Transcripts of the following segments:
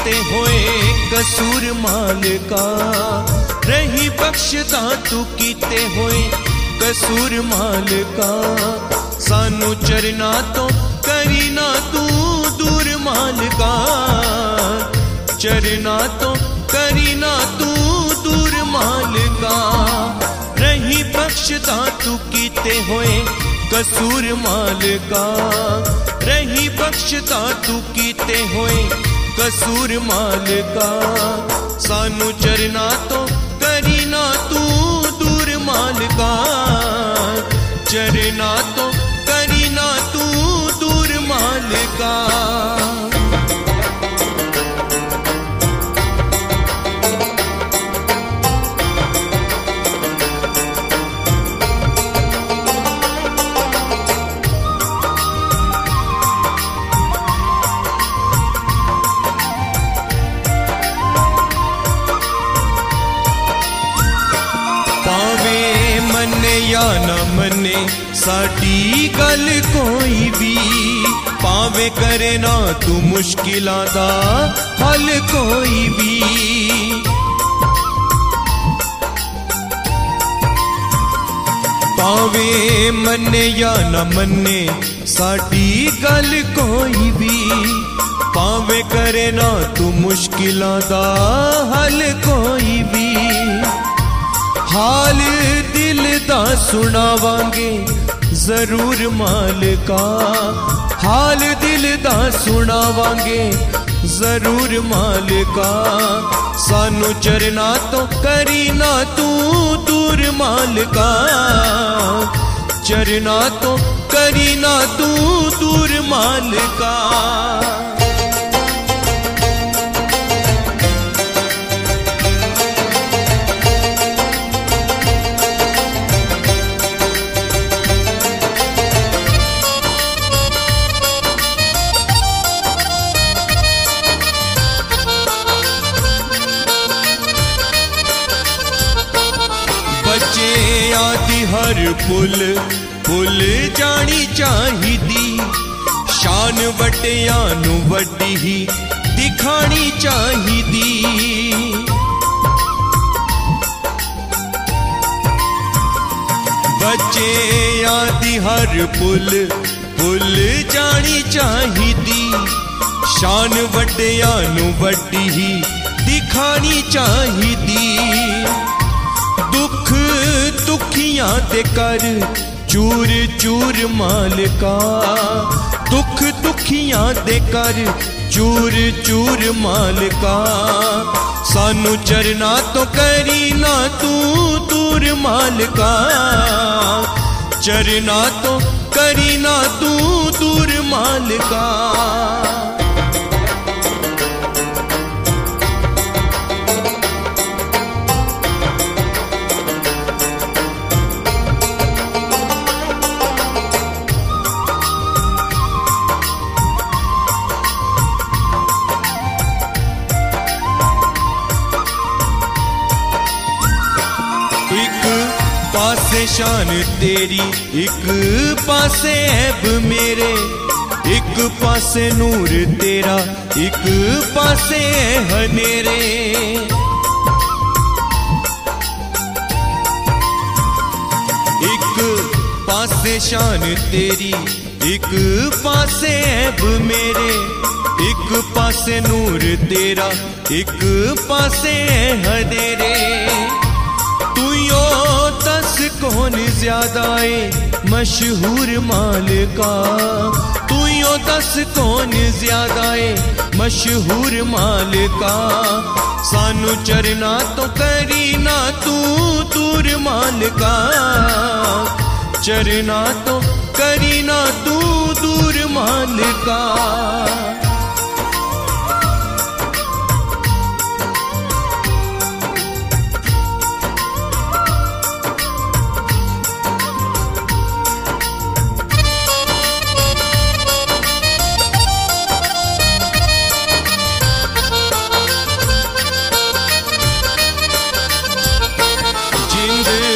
कीते होए कसूर मालिका, रही बख्शदा तू कीते होए कसूर मालिका। सानू चरना तो करी ना तू दूर मालिका, चरना तो करी ना तू दूर मालिका। रही बख्शदा तू कीते होए कसूर मालिका, रही बख्शदा तू कीते होए कसूर मालिका। सानू चरना तो करी ना तू दूर मालिका, चरना तो करी ना तू दूर मालिका। पावे मने या न मने साडी गल कोई भी, पावे करे ना तू मुश्किलां दा हल कोई भी। पावे मने या न मने साडी गल कोई भी, पावे करे ना तू मुश्किलां दा हल कोई भी। हाल दिल दा सुनावांगे जरूर मालिका, हाल दिल दा सुनावांगे जरूर मालिका। सानू चरना तो करी ना तू दूर मालिका, चरना तो करी ना तू दूर मालिका। बच्चे आदि हर पुल पुल जानी चाहिदी, शान वड्डियां नू वड्डी ही दिखानी चाहिदी। बच्चे आदि हर पुल पुल जानी चाहिदी, शान वड्डियां नू वड्डी ही दिखानी चाहिदी। दुख दुखियां दे कर चूर चूर मालिका, दुख दुखियां दे कर चूर चूर मालिका। सानू चरना तो करी ना तू दूर मालिका, चरना तो करी ना तू दूर मालिका। एक पासे शान तेरी एक पासे ऐब मेरे, एक पासे नूर तेरा एक पासे हनेरे। एक पासे शान तेरी एक पासे ऐब मेरे, एक पासे नूर तेरा एक पासे हनेरे। तू यो दस कौन ज्यादा है मशहूर मालिका, तू यो दस कौन ज्यादा है मशहूर मालिका। सानू चरना तो करी ना तू दूर मालिका, चरना तो करी ना तू दूर मालिका।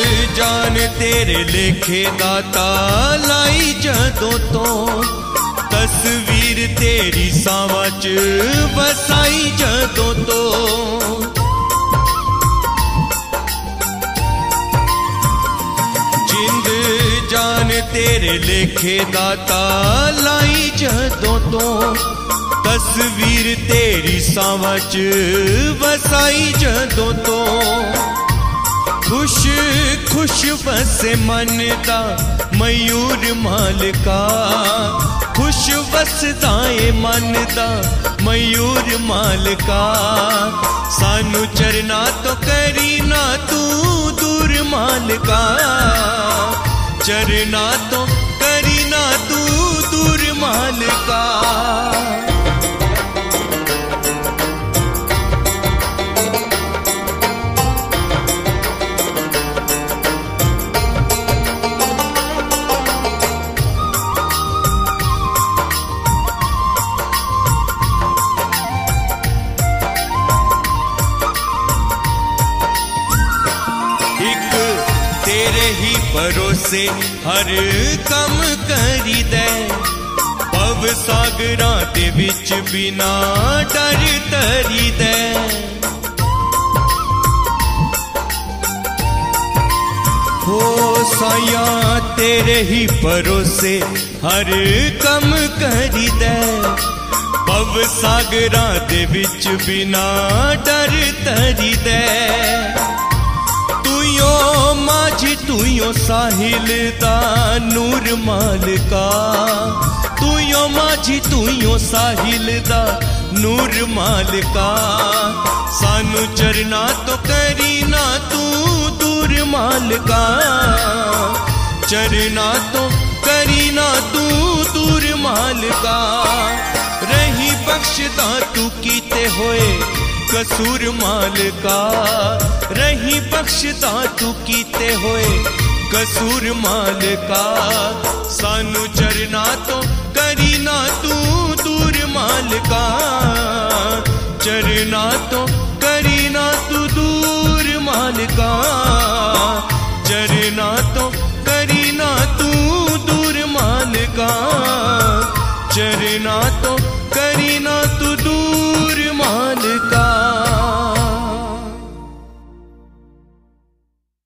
जान तेरे लेखे दाता लाई जदों तो, तस्वीर तेरी सावां च वसाई जदों तो जिंद जान तेरे लेखे दाता लाई जदों तो तस्वीर तेरी सावां च वसाई जदों तो खुश खुश बसे मन दा मयूर मालका खुश वसदा ए मन दा मयूर मालका सानू चरना तो करी ना तू दूर मालका चरना तो करी ना तू दूर मालका तेरे ही भरोसे हर कम करी दे पव सागरां दे विच बिना डर तरी दे हो साया तेरे ही भरोसे हर कम करी दे पव सागरां दे विच बिना डर तरी दे माझी तुयो साहिल दा नूर मालका तुयो माझी तुयो साहिल दा नूर मालका सानू चरना तो करी ना तू दूर मालका चरना तो करी ना तू दूर मालका रही बख्शदा तू कीते होए कसूर मालका रही बख्शदा तू कीते होए कसूर मालका सानू चरना तो करी ना तू दूर मालका चरना तो करी ना तू दूर मालका